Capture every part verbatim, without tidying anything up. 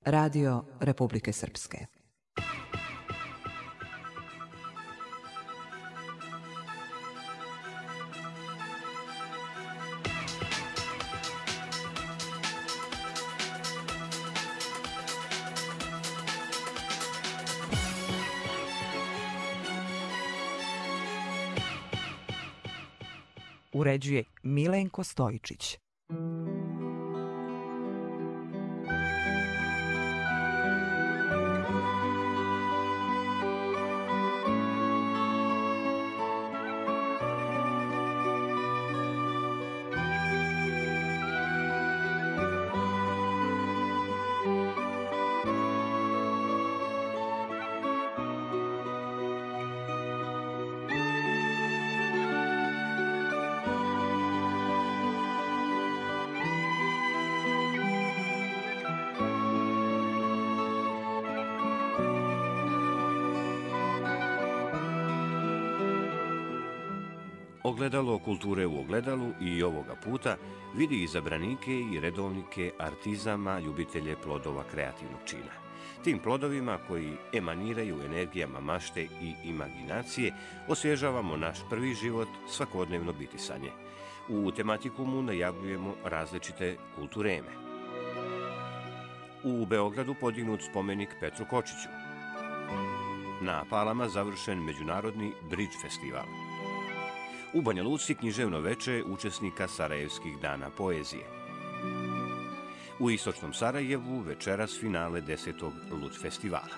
Radio Republike Srpske. Uređuje Milenko Stojičić. Ogledalo kulture u ogledalu i ovoga puta vidi izabranike i redovnike artizama, ljubitelje plodova kreativnog čina. Tim plodovima koji emaniraju energijama mašte i imaginacije osvježavamo naš prvi život, svakodnevno bitisanje. U tematikumu najavljujemo različite kultureme. U Beogradu podignut spomenik Petru Kočiću. Na Palama završen međunarodni Bridge festival. U Banja Luci književno veče učesnika Sarajevskih dana poezije. U istočnom Sarajevu večeras finale desetog Lud festivala.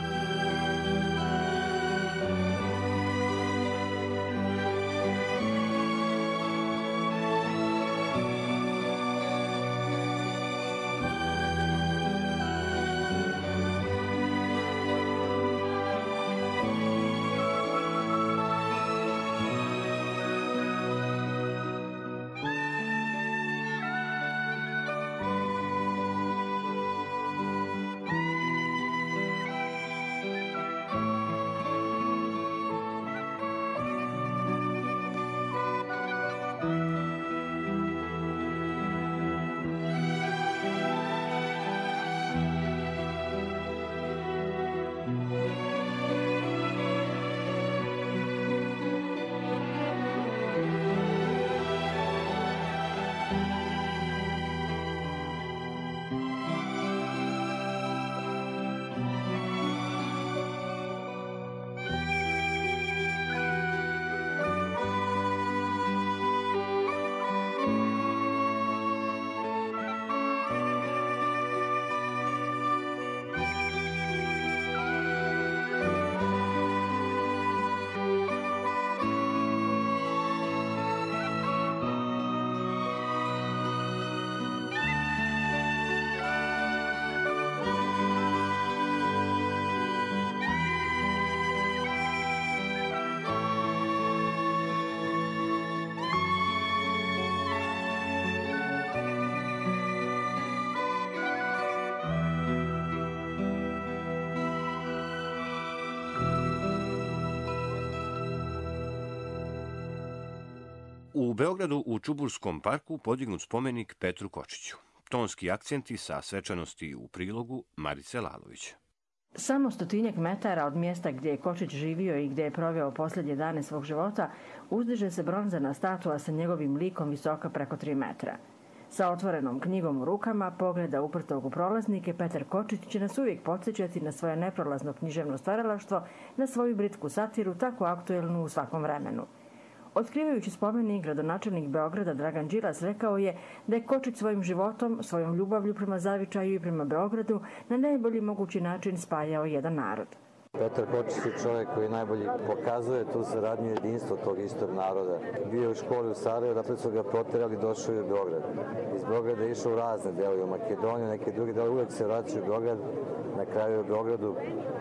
U Beogradu u Čuburskom parku podignut spomenik Petru Kočiću. Tonski akcenti sa svečanosti u prilogu Marice Lalović. Samo stotinjak metara od mjesta gdje je Kočić živio i gdje je proveo posljednje dane svog života, uzdiže se bronzana statua sa njegovim likom visoka preko tri metra. Sa otvorenom knjigom u rukama, pogleda uprtog u prolaznike, Petar Kočić će nas uvijek podsjećati na svoje neprolazno književno stvaralaštvo, na svoju britku satiru, tako aktuelnu u svakom vremenu. Otkrivajući spomenik, gradonačelnik Beograda Dragan Đilas rekao je da je Kočić svojim životom, svojom ljubavlju prema zavičaju i prema Beogradu na najbolji mogući način spajao jedan narod. Petar Kočić je čovjek koji najbolje pokazuje tu saradnju i jedinstvo tog istog naroda. Bio je u školi u Sarajevu, dakle su ga proterali i došao je u Beograd. Iz Beograda je išao u razne delove, u Makedoniju, neke druge delove, uvek se vraćao u Beograd, na kraju je u Beogradu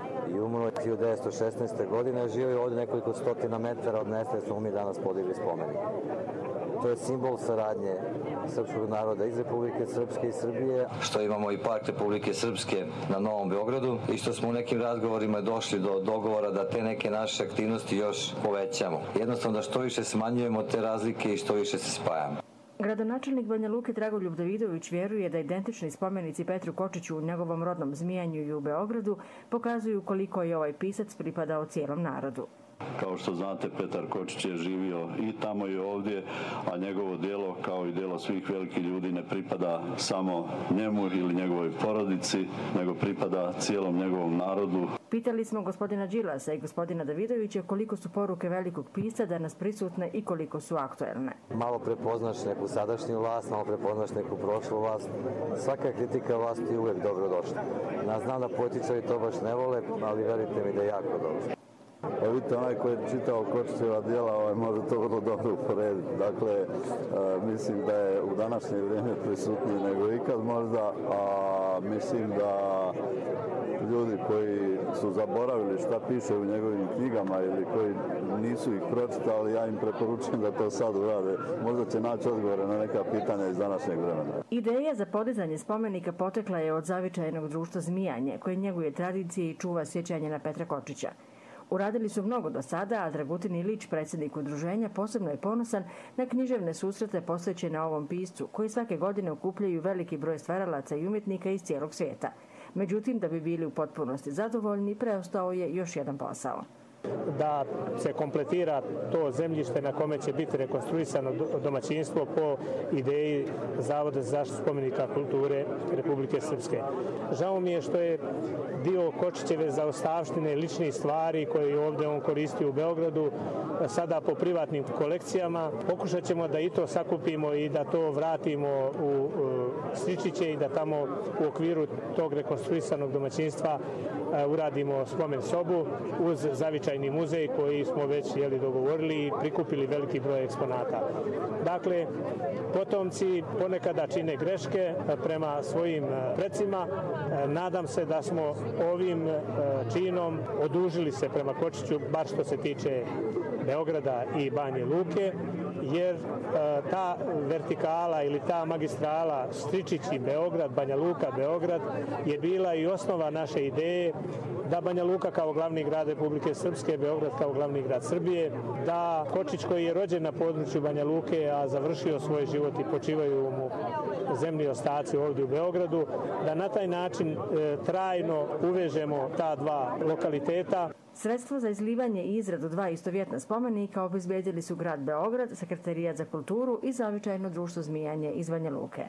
i umro je hiljadu devetsto šesnaeste. godine, živio je ovdje nekoliko stotina metara od mesta gdje smo mi danas podigli spomenik. To je simbol saradnje srpskog naroda iz Republike Srpske i Srbije. Što imamo i park Republike Srpske na Novom Beogradu i što smo u nekim razgovorima došli do dogovora da te neke naše aktivnosti još povećamo. Jednostavno da što više smanjujemo te razlike i što više se spajamo. Gradonačelnik Banja Luke Dragoljub Davidović vjeruje da identični spomenici Petru Kočiću u njegovom rodnom Zmijanju i u Beogradu pokazuju koliko je ovaj pisac pripadao cijelom narodu. Kao što znate, Petar Kočić je živio i tamo i ovdje, a njegovo djelo, kao i djelo svih velikih ljudi, ne pripada samo njemu ili njegovoj porodici, nego pripada cijelom njegovom narodu. Pitali smo gospodina Đilasa i gospodina Davidovića koliko su poruke velikog pisca danas prisutne i koliko su aktuelne. Malo prepoznaš neku sadašnju vlast, malo prepoznaš neku prošlu vlast. Svaka kritika vlasti je uvijek dobro došla. Ja znam da političari to baš ne vole, ali verujte mi da je jako dobro. Pa vidite, onaj koji je čitao Kočićeva djela ovaj, može to vrlo dobro uporediti. Dakle, e, mislim da je u današnje vrijeme prisutniji nego ikad možda, a mislim da ljudi koji su zaboravili šta piše u njegovim knjigama ili koji nisu ih pročitali, ja im preporučujem da to sad urade. Možda će naći odgovore na neka pitanja iz današnjeg vremena. Ideja za podizanje spomenika potekla je od zavičajnog društva Zmijanje, koje njeguje tradicije i čuva sjećanje na Petra Kočića. Uradili su mnogo do sada, a Dragutin Ilić, predsjednik udruženja, posebno je ponosan na književne susrete posvećene ovom piscu, koji svake godine okupljaju veliki broj stvaralaca i umjetnika iz cijelog svijeta. Međutim, da bi bili u potpunosti zadovoljni, preostao je još jedan posao. Da se kompletira to zemljište na kome će biti rekonstruisano domaćinstvo po ideji Zavoda za zaštitu spomenika kulture Republike Srpske. Žao mi je što je dio Kočićeve zaostavštine ličnih stvari koje je ovdje on koristio u Beogradu sada po privatnim kolekcijama. Pokušat ćemo da i to sakupimo i da to vratimo u Sličiće i da tamo u okviru tog rekonstruisanog domaćinstva uradimo spomen sobu uz zavičajni muzej koji smo već jeli, dogovorili i prikupili veliki broj eksponata. Dakle, potomci ponekada čine greške prema svojim precima. Nadam se da smo ovim činom odužili se prema Kočiću, bar što se tiče Beograda i Banje Luke, jer ta vertikala ili ta magistrala Stričić i Beograd, Banja Luka, Beograd je bila i osnova naše ideje da Banja Luka kao glavni grad Republike Srpske, Beograd kao glavni grad Srbije, da Kočić koji je rođen na području Banja Luke, a završio svoj život i počivaju mu zemlji ostaci ovdje u Beogradu, da na taj način e, trajno uvežemo ta dva lokaliteta. Sredstvo za izlivanje i izradu dva istovjetna spomenika obezbedili su grad Beograd, Sekretarijat za kulturu i zavičajno društvo Zmijanje iz Banja Luke.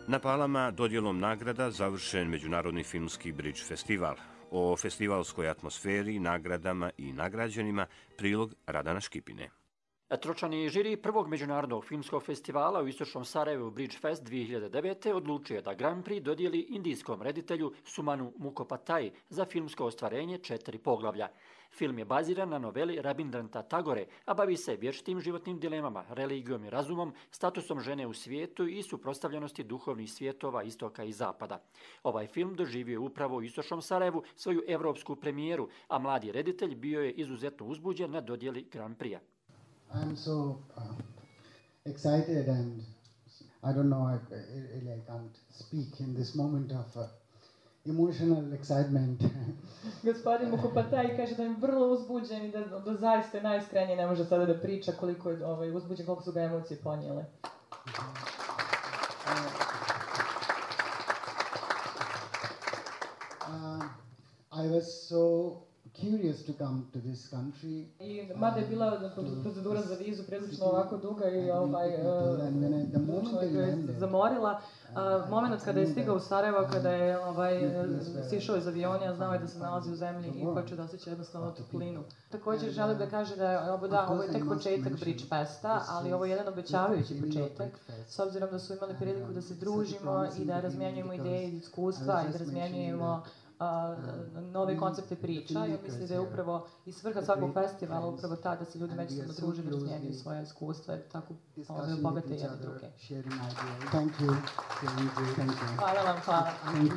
Na Palama dodjelom nagrada završen Međunarodni filmski Bridge festival. O festivalskoj atmosferi, nagradama i nagrađenima prilog Radana Škipine. Tročlani žiri prvog međunarodnog filmskog festivala u istočnom Sarajevu Bridge Fest dvije hiljade devete. odlučio je da Grand Prix dodijeli indijskom reditelju Sumanu Mukhopadhyay za filmsko ostvarenje četiri poglavlja. Film je baziran na noveli Rabindranath Tagore, a bavi se vječitim životnim dilemama, religijom i razumom, statusom žene u svijetu i suprotstavljenosti duhovnih svjetova istoka i zapada. Ovaj film doživio je upravo u istočnom Sarajevu svoju evropsku premijeru, a mladi reditelj bio je izuzetno uzbuđen na dodjeli Grand Prix-a. I'm so uh, excited and I don't know, I, I, I can't speak in this moment of uh, emotional excitement. Gospodin Mukhopadhyay kaže da je vrlo uzbuđen i da, da zaista najiskrenije ne može sada da priča koliko je ovaj, uzbuđen, koliko su ga emocije ponijele. Uh, I was so curious to come to this country. I mada je bila procedura za vizu prilično ovako duga i ovaj zamorila, moment kada je stigao u Sarajevo, kada je ovaj sišao iz aviona, znao je da se nalazi u zemlji i hoće da osjeća jednostavno toplinu. Također želim da kaže da je ovo, da, ovo je tek početak Bridge Festa, ali ovo je jedan obećavajući početak, s obzirom da su imali priliku da se družimo i da razmjenjujemo ideje i iskustva i da razmjenjujemo nove koncepte priča. Ja mislim da je upravo i svrha svakog festivala upravo ta da se ljudi međusobno druže i razmjenjuju svoja iskustva i tako bogate jedne druge. Hvala vam, hvala.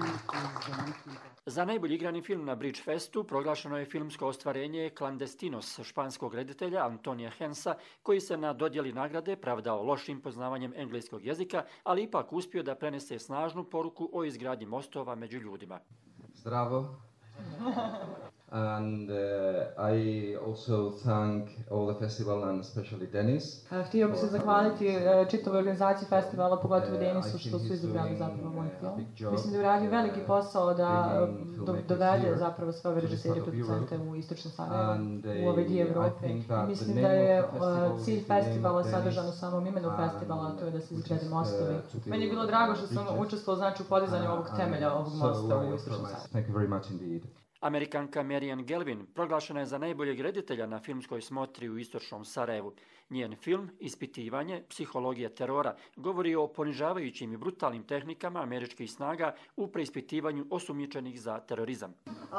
Za najbolji igrani film na Bridge Festu proglašeno je filmsko ostvarenje Clandestinos španskog reditelja Antonija Hensa, koji se na dodjeli nagrade pravdao lošim poznavanjem engleskog jezika, ali ipak uspio da prenese snažnu poruku o izgradnji mostova među ljudima. Zdravo. And uh, I also thank all the festival and especially Denis. Htio bih se zahvaliti čitavoj organizaciji festivala, pogotovo Denisu, što su izabrali zapravo moj film. Mislim da je uradio veliki posao da dovede zapravo sve ove režisere i producente u istočno Sarajevo, u ove dio Evrope. I mislim da je cilj festivala sadržan u samom imenu festivala, a to je da se izgrade mostovi. Meni je bilo drago što sam učestvovao znači u podizanju ovog temelja, ovog mosta u istočnom Sarajevu. Thank you very much indeed. Amerikanka Marian Gelvin proglašena je za najboljeg reditelja na filmskoj smotri u istočnom Sarajevu. Njen film Ispitivanje, psihologija terora, govori o ponižavajućim i brutalnim tehnikama američkih snaga u preispitivanju osumnjičenih za terorizam.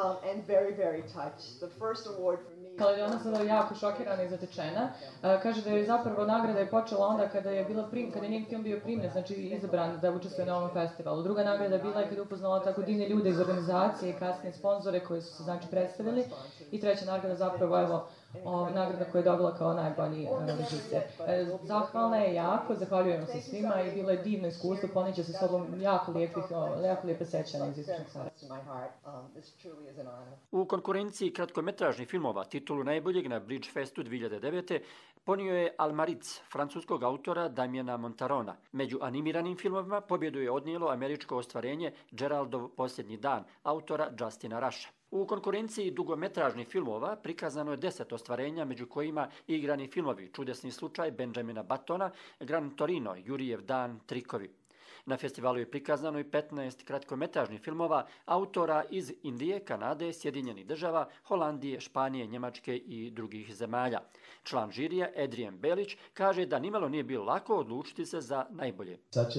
Kaledona sada je jako šokirana i zatečena. Kaže da je zapravo nagrada je počela onda kada je bila prim, kada je njen film bio primljen, znači izabran da učestvuje na ovom festivalu. Druga nagrada bila je kada je upoznala tako divne ljude iz organizacije i kasnije sponzore koji su se znači predstavili. I treća nagrada zapravo evo o, nagrada koju je dobila kao najbolji režiser. E, zahvalna je jako, zahvaljujem se svima i bilo je divno iskustvo, poniče se sobom jako lijepih, jako lijepe sećanja iz istočnog Sarajeva. U konkurenciji kratkometražnih filmova titulu najboljeg na Bridge Festu dvije hiljade devete. ponio je Almaric, francuskog autora Damiena Montarona. Među animiranim filmovima pobjedu je odnijelo američko ostvarenje Geraldov posljednji dan, autora Justina Rusha. U konkurenciji dugometražnih filmova prikazano je deset ostvarenja, među kojima i igrani filmovi Čudesni slučaj Benjamina Buttona, Gran Torino, Jurijev dan, Trikovi. Na festivalu je prikazano i petnaest kratkometražnih filmova autora iz Indije, Kanade, Sjedinjenih država, Holandije, Španije, Njemačke i drugih zemalja. Član žirija Adrian Belić kaže da nimalo nije bilo lako odlučiti se za najbolje.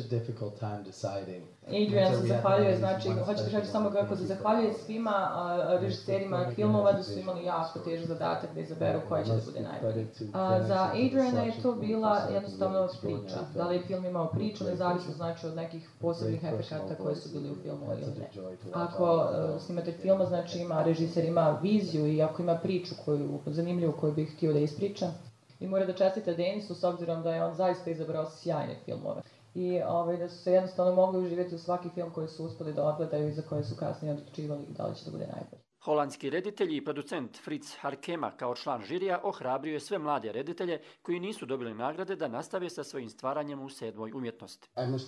Adrian se zahvaljuje, znači, hoćete reći samo kako se zahvaljuje svima režiserima filmova da su imali jako težak zadatak da izaberu koja će da bude najbolje. Za Adriana je to bila jednostavno priča. Da li je film imao priču, nezavisno znači od nekih posebnih efekata koje su bili u filmu ili ne. Ako uh, snimate filma, znači ima režiser, ima viziju i ako ima priču koju, zanimljivu koju bih htio da ispriča. I mora da čestite Denisu s obzirom da je on zaista izabrao sjajne filmove. I ovaj, da su se jednostavno mogli uživjeti u svaki film koji su uspeli da odgledaju i za koje su kasnije odlučivali da li će da bude najbolji. Holandski reditelj i producent Fritz Harkema kao član žirija ohrabrio je sve mlade reditelje koji nisu dobili nagrade da nastave sa svojim stvaranjem u sedmoj umjetnosti.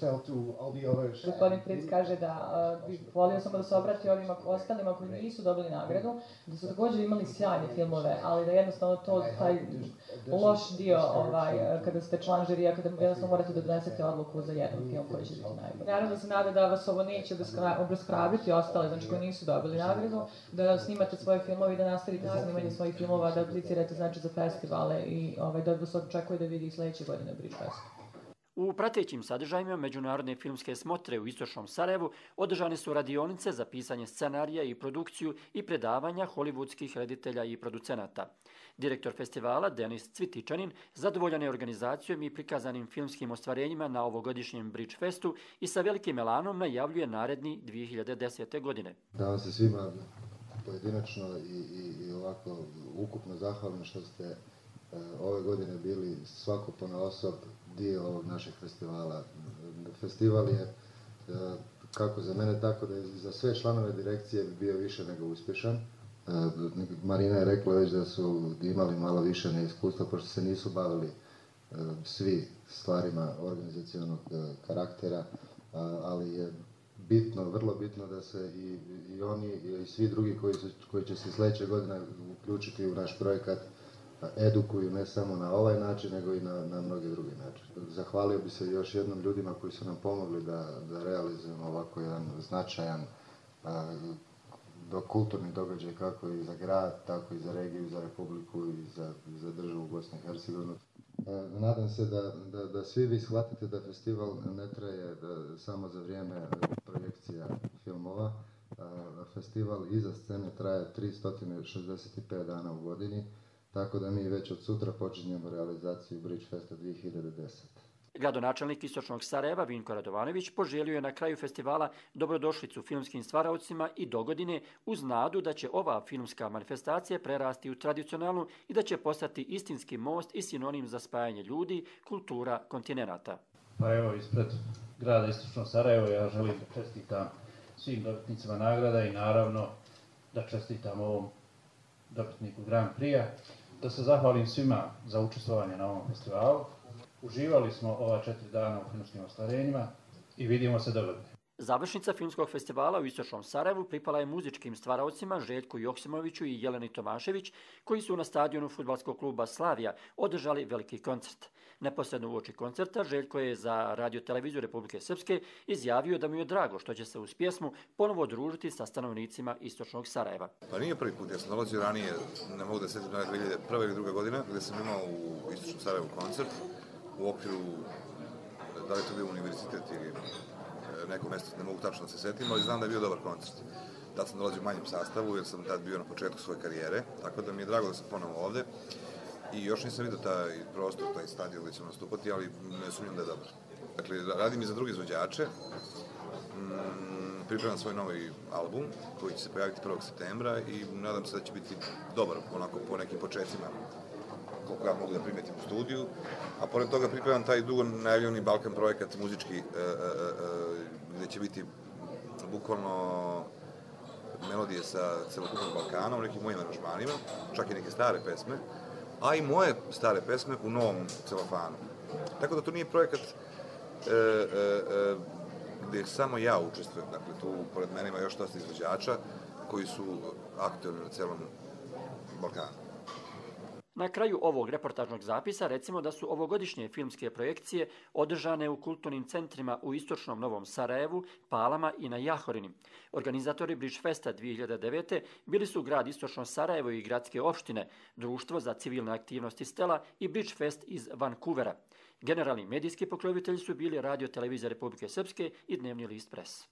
Gospodin Fritz kaže da uh, volio sam da se obrati ovim ostalima koji nisu dobili nagradu, da su također imali sjajne filmove, ali da jednostavno to, taj loš dio ovaj, kada ste član žirija, kada jednostavno morate da donesete odluku za jedan film koji će biti najbolji. Naravno da se nada da vas ovo neće obeshrabriti ostale, znači koji nisu dobili nagradu, da snimate svoje filmove i da nastavite sa snimanjem svojih filmova, da aplicirate znači za festivale i ovaj, da vas očekuje da vidi sljedeće godine Bridge Fest. U pratećim sadržajima Međunarodne filmske smotre u istočnom Sarajevu održane su radionice za pisanje scenarija i produkciju i predavanja hollywoodskih reditelja i producenata. Direktor festivala Denis Cvitičanin zadovoljan je organizacijom i prikazanim filmskim ostvarenjima na ovogodišnjem Bridge Festu i sa velikim elanom najavljuje naredni dvije hiljade desete. godine. Da vam se svima pojedinačno i, i, i ovako ukupno zahvalni što ste uh, ove godine bili svako ponaosob dio ovog našeg festivala. Festival je uh, kako za mene, tako da je za sve članove direkcije bio više nego uspješan. Uh, Marina je rekla već da su imali malo više neiskustva, pošto se nisu bavili uh, svi stvarima organizacionog uh, karaktera, uh, ali je bitno, vrlo bitno da se i, i oni i svi drugi koji, su, koji će se sljedeće godine uključiti u naš projekat edukuju ne samo na ovaj način, nego i na, na mnogi drugi način. Zahvalio bi se još jednom ljudima koji su nam pomogli da, da realizujemo ovako jedan značajan a, do kulturni događaj kako i za grad, tako i za regiju, za Republiku i za, za državu Bosne i Hercegovine. Nadam se da, da, da svi vi shvatite da festival ne traje da, samo za vrijeme projekcija filmova. A, festival iza scene traje tristo šezdeset pet dana u godini, tako da mi već od sutra počinjemo realizaciju Bridge Festa dvije hiljade desete. Gradonačelnik istočnog Sarajeva Vinko Radovanović poželio je na kraju festivala dobrodošlicu filmskim stvaraocima i dogodine uz nadu da će ova filmska manifestacija prerasti u tradicionalnu i da će postati istinski most i sinonim za spajanje ljudi, kultura, kontinenata. Pa evo, ispred grada istočnog Sarajeva ja želim da čestitam svim dobitnicima nagrada i naravno da čestitam ovom dobitniku Grand Prix-a, da se zahvalim svima za učestvovanje na ovom festivalu. Uživali smo ova četiri dana u filmskim ostvarenjima i vidimo se dogodine. Završnica filmskog festivala u istočnom Sarajevu pripala je muzičkim stvaraocima Željku Joksimoviću i Jeleni Tomašević, koji su na stadionu fudbalskog kluba Slavija održali veliki koncert. Neposredno uoči koncerta Željko je za Radio televiziju Republike Srpske izjavio da mu je drago što će se uz pjesmu ponovo družiti sa stanovnicima istočnog Sarajeva. Pa nije prvi put, ja sam dolazio ranije, ne mogu da se sjetim, dvije hiljade prve ili druge godine, gdje sam imao u istočnom Sarajevu koncert u okviru, da li to bio univerzitet ili neko mjesto, ne mogu tačno da se sjetim, ali znam da je bio dobar koncert. Tad sam dolazio u manjem sastavu jer sam tad bio na početku svoje karijere, tako da mi je drago da sam ponovo ovdje. I još nisam vidio taj prostor, taj stadion gdje ćemo nastupati, ali ne sumnjam da je dobar. Dakle, radim i za druge izvođače, pripremam svoj novi album koji će se pojaviti prvog septembra i nadam se da će biti dobar, onako po nekim početcima, koliko ja mogu da primetim u studiju. A pored toga pripremam taj dugo najavljeni Balkan projekat muzički, gdje će biti bukvalno melodije sa celokupnog Balkana u nekim mojim aranžmanima, čak i neke stare pesme, a i moje stare pesme u novom celofanu. Tako da to nije projekat e, e, gdje samo ja učestvujem. Dakle, tu pored mene ima još dosta izvođača koji su aktualni na celom Balkanu. Na kraju ovog reportažnog zapisa recimo da su ovogodišnje filmske projekcije održane u kulturnim centrima u istočnom Novom Sarajevu, Palama i na Jahorini. Organizatori Bridge Festa dvije hiljade devete bili su grad istočno Sarajevo i gradske opštine, Društvo za civilne aktivnosti Stela i Bridge Fest iz Vancouvera. Generalni medijski pokrovitelji su bili Radio televizija Republike Srpske i Dnevni list Pres.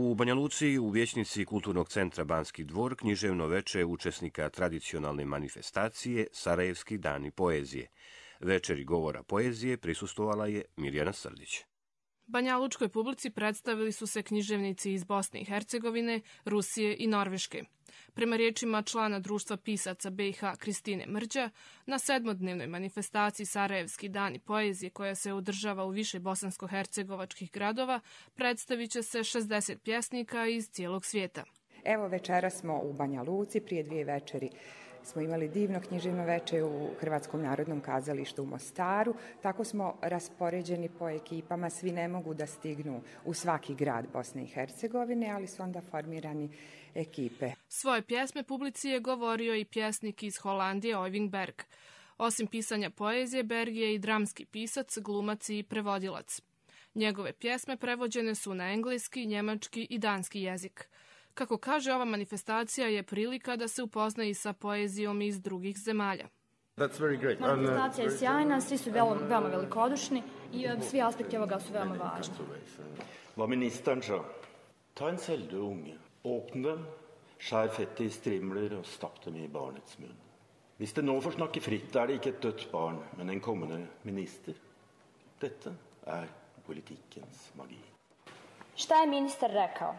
U Banja Luci u vijećnici Kulturnog centra Banski dvor književno veče učesnika tradicionalne manifestacije Sarajevski dani poezije. Večeri govora poezije prisustvovala je Mirjana Srdić. Banjalučkoj publici predstavili su se književnici iz Bosne i Hercegovine, Rusije i Norveške. Prema riječima člana društva pisaca B i H Kristine Mrđa, na sedmodnevnoj manifestaciji Sarajevski dani poezije koja se održava u više bosansko-hercegovačkih gradova, predstavit će se šezdeset pjesnika iz cijelog svijeta. Evo večera smo u Banja Luci, prije dvije večeri smo imali divno književno veče u Hrvatskom narodnom kazalištu u Mostaru. Tako smo raspoređeni po ekipama, svi ne mogu da stignu u svaki grad Bosne i Hercegovine, ali su onda formirani ekipe. Svoje pjesme publici je govorio i pjesnik iz Holandije Oyvind Berg. Osim pisanja poezije, Berg je i dramski pisac, glumac i prevodilac. Njegove pjesme prevođene su na engleski, njemački i danski jezik. Kako kaže, ova manifestacija je prilika da se upozna i sa poezijom iz drugih zemalja. Manifestacija je sjajna, svi su veoma, veoma velikodušni i svi aspekti ovoga su veoma važni. Hva ministeren sa, ta en selvdød unge, åpne dem, skjær fettet i strimler og stapp dem i barnets munn. Hvis det nå får snakke fritt, er det ikke et dødt barn, men en kommende minister. Dette er politikkens magi. Šta je ministar rekao?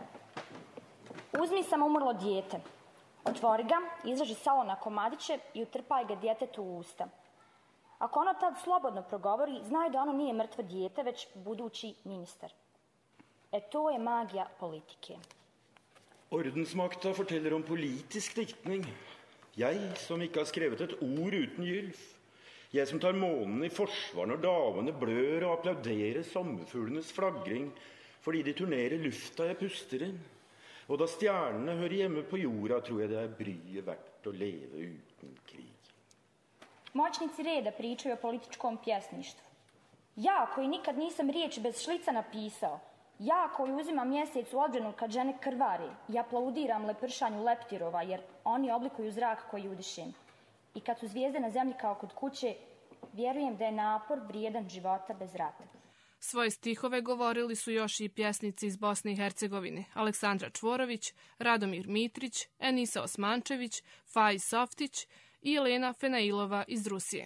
Uzmi samo umrlo dijete, otvori ga, izraži salo na komadiće i utrpaj ga djetetu u usta. Ako ono tad slobodno progovori, znaju da ono nije mrtvo dijete, već budući ministar. E to je magija politike. Ordensmakta forteller om politisk diktning. Jeg som ikke har skrevet et ord uten gylf. Jeg som tar månen i forsvar når damene blør og applauderer sommerfuglenes flagring, fordi de turnerer lufta jeg puster inn. Og da stjernene hører hjemme på jorda, tror jeg det er bryet verdt å leve uten krig. Moćnici reda pričaju o političkom pjesništvu. Ja koji nikad nisam riječ bez šlica napisao, ja koji uzimam mjesec u odbranu kad žene krvari i aplaudiram lepršanju leptirova jer oni oblikuju zrak koji udišem. I kad su zvijezde na zemlji kao kod kuće, vjerujem da je napor vrijedan života bez rata. Svoje stihove govorili su još i pjesnici iz Bosne i Hercegovine, Aleksandra Čvorović, Radomir Mitrić, Enisa Osmančević, Faiz Softić i Elena Fenailova iz Rusije.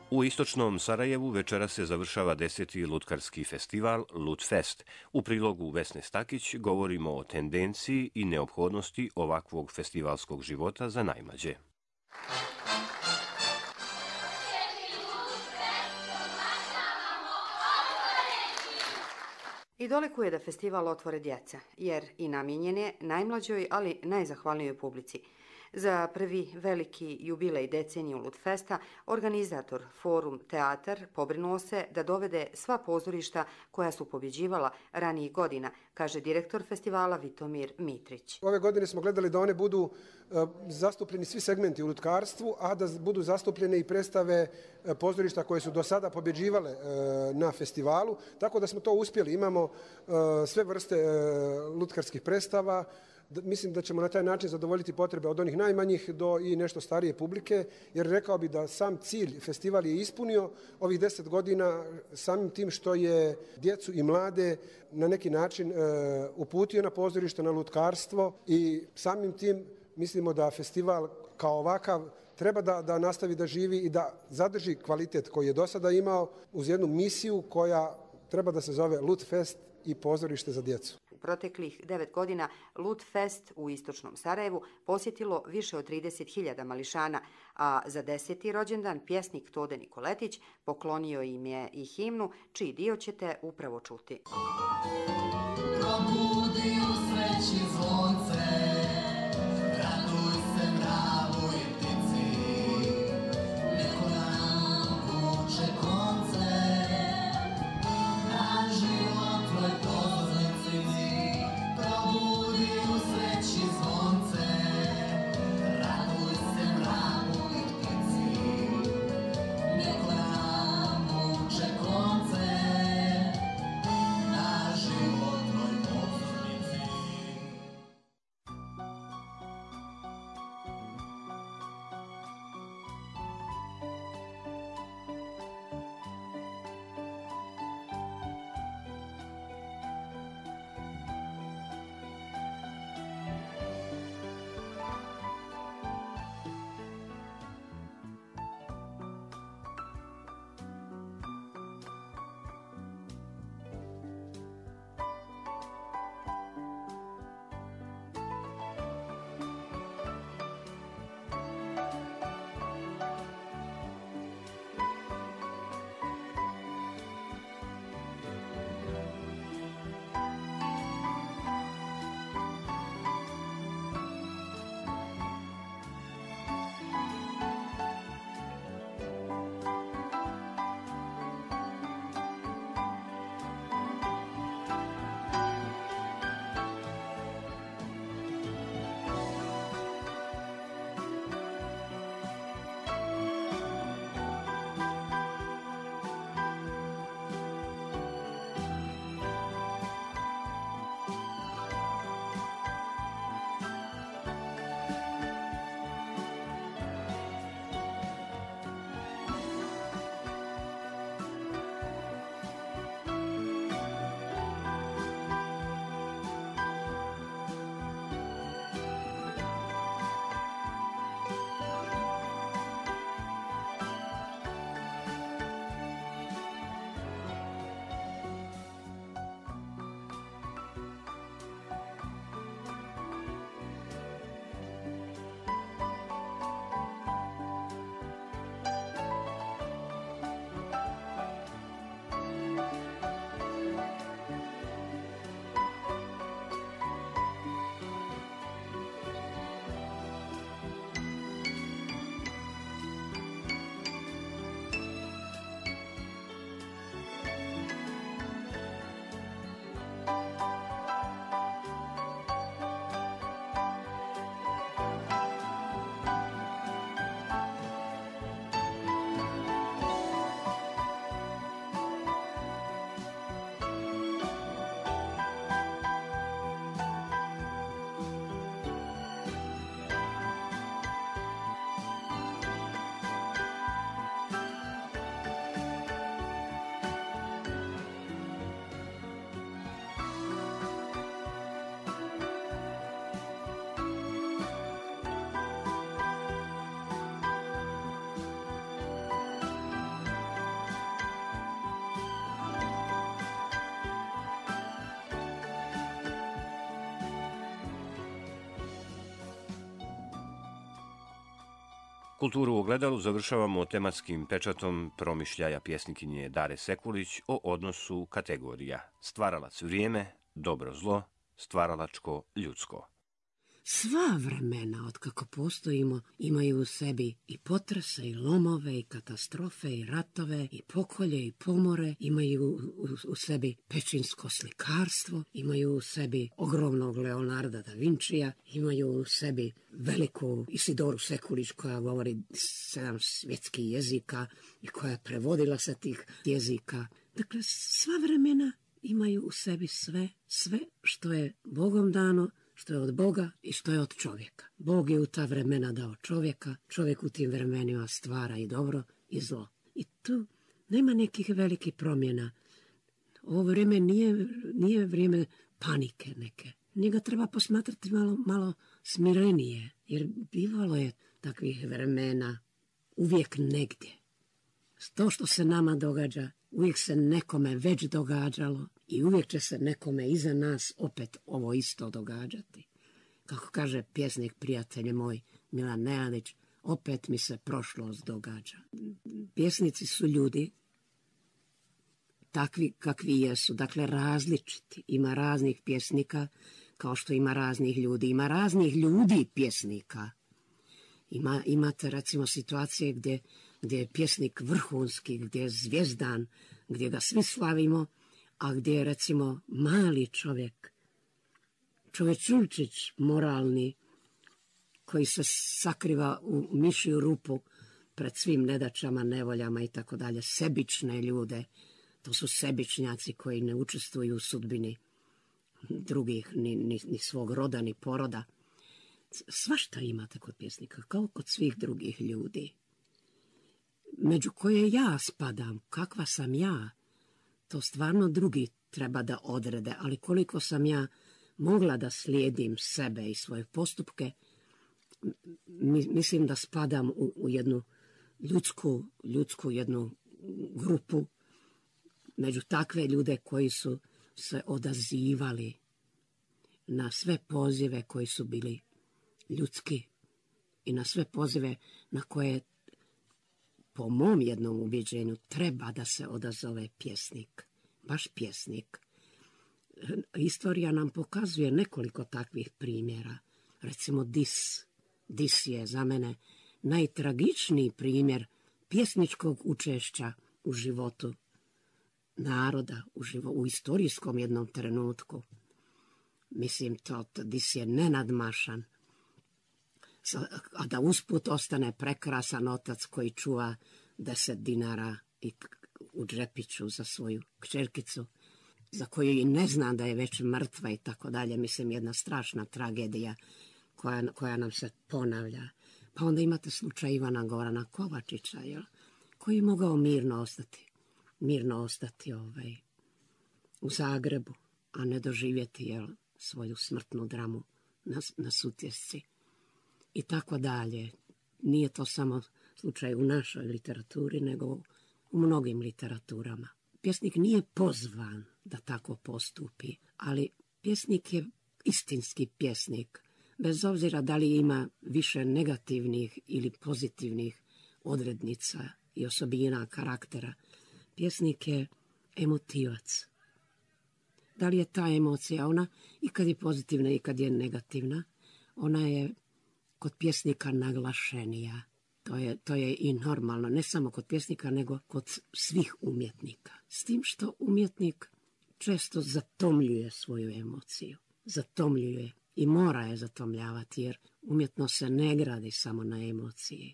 U istočnom Sarajevu večera se završava deseti lutkarski festival Lutfest. U prilogu Vesne Stakić govorimo o tendenciji i neophodnosti ovakvog festivalskog života za najmlađe. I dolikuje da festival otvore djeca, jer i namijenjen je najmlađoj, ali najzahvalnijoj publici. Za prvi veliki jubilej deceniju Lutfesta, organizator Forum Teatar pobrinuo se da dovede sva pozorišta koja su pobjeđivala ranijih godina, kaže direktor festivala Vitomir Mitrić. Ove godine smo gledali da one budu zastupljeni svi segmenti u lutkarstvu, a da budu zastupljene i predstave pozorišta koje su do sada pobjeđivale na festivalu, tako da smo to uspjeli. Imamo sve vrste lutkarskih predstava. Mislim da ćemo na taj način zadovoljiti potrebe od onih najmanjih do i nešto starije publike, jer rekao bi da sam cilj festival je ispunio ovih deset godina samim tim što je djecu i mlade na neki način uputio na pozorište, na lutkarstvo i samim tim mislimo da festival kao ovakav treba da, da nastavi da živi i da zadrži kvalitet koji je do sada imao uz jednu misiju koja treba da se zove Lutfest i pozorište za djecu. U proteklih devet godina Lutfest u istočnom Sarajevu posjetilo više od trideset hiljada mališana, a za deseti rođendan pjesnik Tode Nikoletić poklonio im je i himnu, čiji dio ćete upravo čuti. Probudi u sreći zvonce, Kulturu u ogledalu završavamo tematskim pečatom promišljaja pjesnikinje Dare Sekulić o odnosu kategorija stvaralac vrijeme, dobro zlo, stvaralačko ljudsko. Sva vremena od kako postojimo imaju u sebi i potrese, i lomove, i katastrofe, i ratove, i pokolje, i pomore, imaju u, u, u sebi pečinsko slikarstvo, imaju u sebi ogromnog Leonarda da Vincija, imaju u sebi veliku Isidoru Sekulić koja govori sedam svjetskih jezika i koja je prevodila sa tih jezika. Dakle, sva vremena imaju u sebi sve, sve što je Bogom dano, što je od Boga i što je od čovjeka. Bog je u ta vremena dao čovjeka, čovjek u tim vremenima stvara i dobro i zlo. I tu nema nekih velikih promjena. Ovo vrijeme nije, nije vrijeme panike neke. Njega treba posmatrati malo, malo smirenije, jer bivalo je takvih vremena uvijek negdje. To što se nama događa, uvijek se nekome već događalo i uvijek će se nekome iza nas opet ovo isto događati. Kako kaže pjesnik prijatelj moj Milan Neadić, opet mi se prošlost događa. Pjesnici su ljudi takvi kakvi jesu, dakle različiti. Ima raznih pjesnika kao što ima raznih ljudi. Ima raznih ljudi pjesnika. Ima, imate recimo situacije gdje, gdje je pjesnik vrhunski, gdje je zvijezdan, gdje ga svi slavimo, a gdje je recimo mali čovjek, čovječulčić moralni, koji se sakriva u mišju rupu pred svim nedaćama, nevoljama i tako dalje. Sebične ljude, to su sebičnjaci koji ne učestvuju u sudbini drugih, ni, ni, ni svog roda, ni poroda. Svašta imate kod pjesnika, kao kod svih drugih ljudi. Među koje ja spadam, kakva sam ja, to stvarno drugi treba da odrede, ali koliko sam ja mogla da slijedim sebe i svoje postupke, mislim da spadam u, u jednu ljudsku, ljudsku jednu grupu, među takve ljude koji su se odazivali na sve pozive koji su bili ljudski i na sve pozive na koje, po mom jednom ubjeđenju, treba da se odazove pjesnik. Baš pjesnik. Historija nam pokazuje nekoliko takvih primjera. Recimo Dis. Dis je za mene najtragičniji primjer pjesničkog učešća u životu naroda, u, živo, u istorijskom jednom trenutku. Mislim, to, to Dis je nenadmašan. A da usput ostane prekrasan otac koji čuva deset dinara i u džepiću za svoju kćerkicu, za koju i ne zna da je već mrtva i tako dalje. Mislim, jedna strašna tragedija koja, koja nam se ponavlja. Pa onda imate slučaj Ivana Gorana Kovačića, jel, koji je mogao mirno ostati, mirno ostati ovaj, u Zagrebu, a ne doživjeti, jel, svoju smrtnu dramu na, na Sutjesci. I tako dalje. Nije to samo slučaj u našoj literaturi, nego u mnogim literaturama. Pjesnik nije pozvan da tako postupi, ali pjesnik je istinski pjesnik, bez obzira da li ima više negativnih ili pozitivnih odrednica i osobina karaktera. Pjesnik je emotivac. Da li je ta emocija, ona i kad je pozitivna i kad je negativna, ona je kod pjesnika naglašenija. To je, to je i normalno, ne samo kod pjesnika, nego kod svih umjetnika. S tim što umjetnik često zatomljuje svoju emociju. Zatomljuje i mora je zatomljavati, jer umjetnost se ne gradi samo na emociji.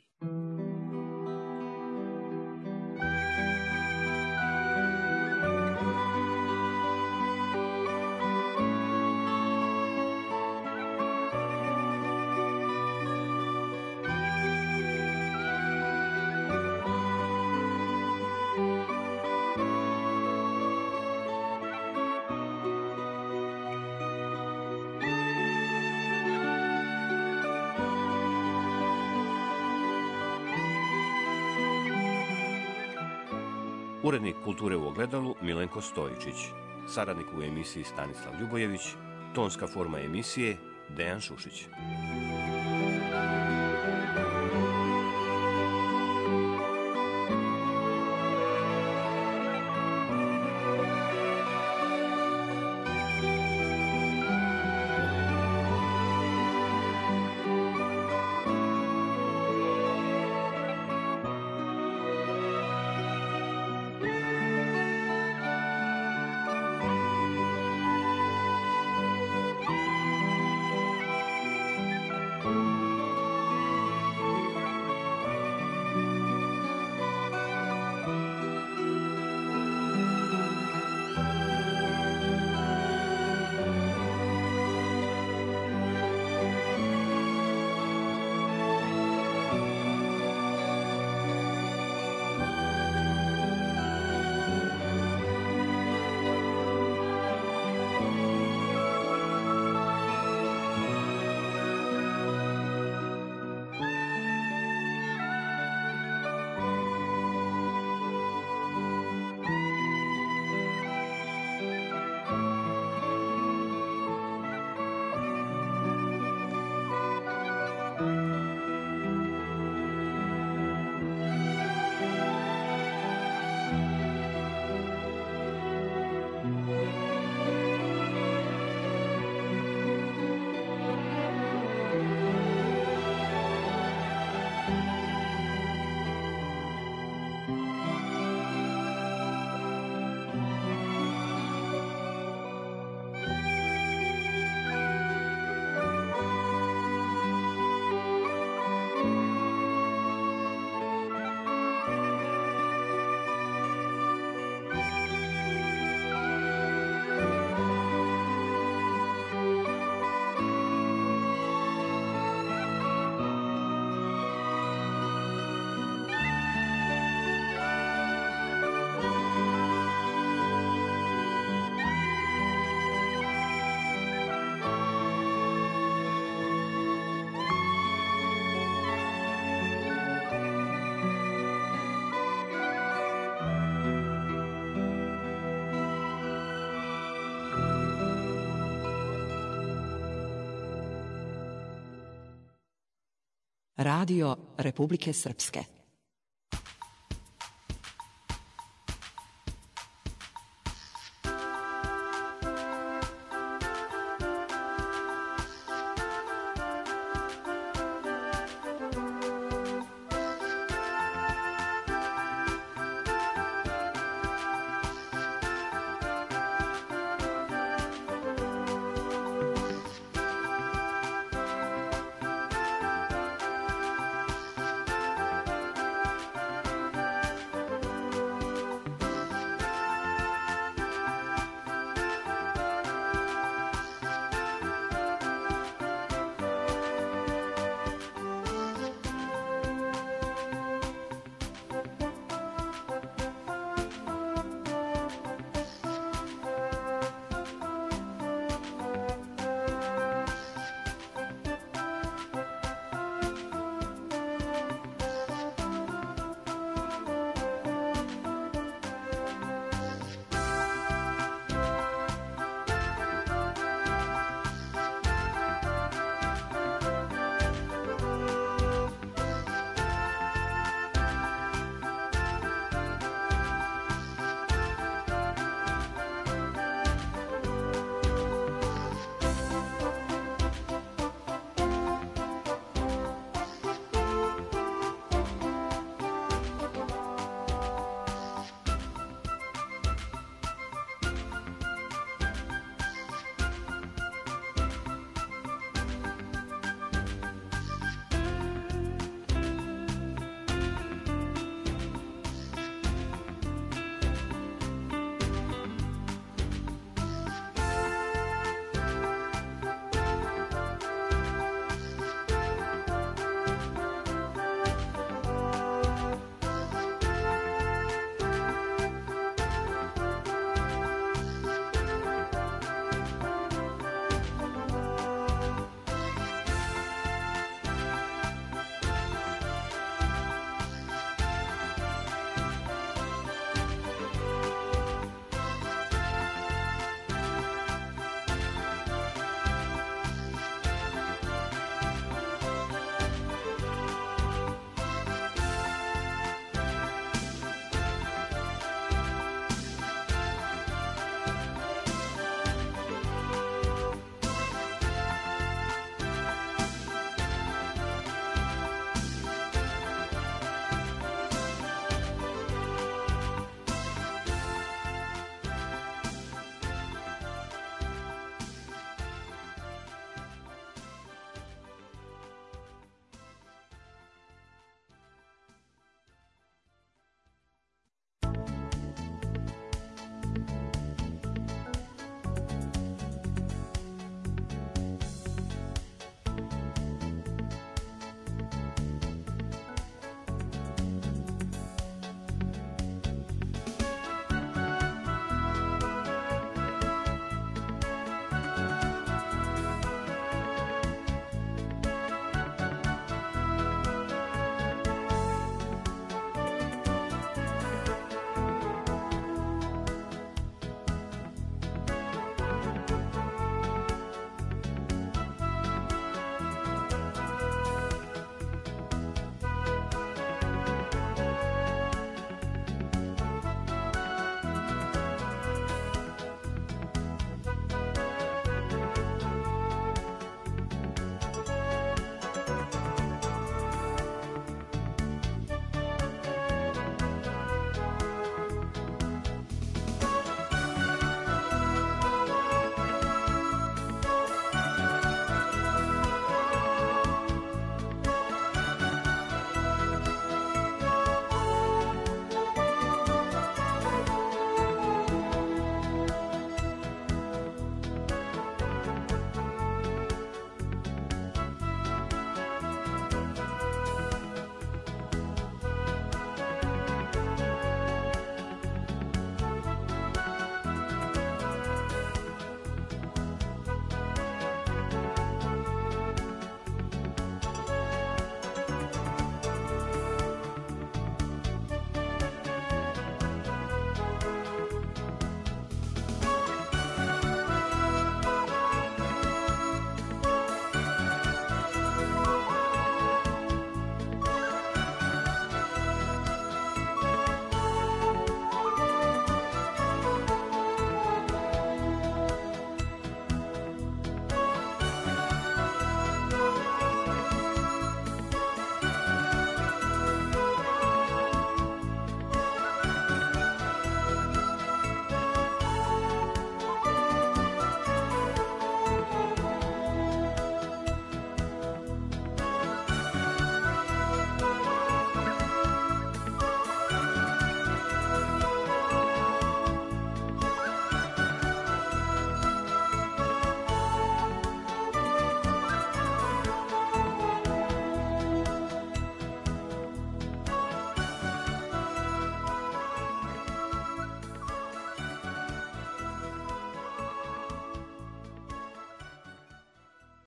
Urednik Kulture u ogledalu Milenko Stojičić, saradnik u emisiji Stanislav Ljubojević, tonska forma emisije Dejan Šušić. Radio Republike Srpske.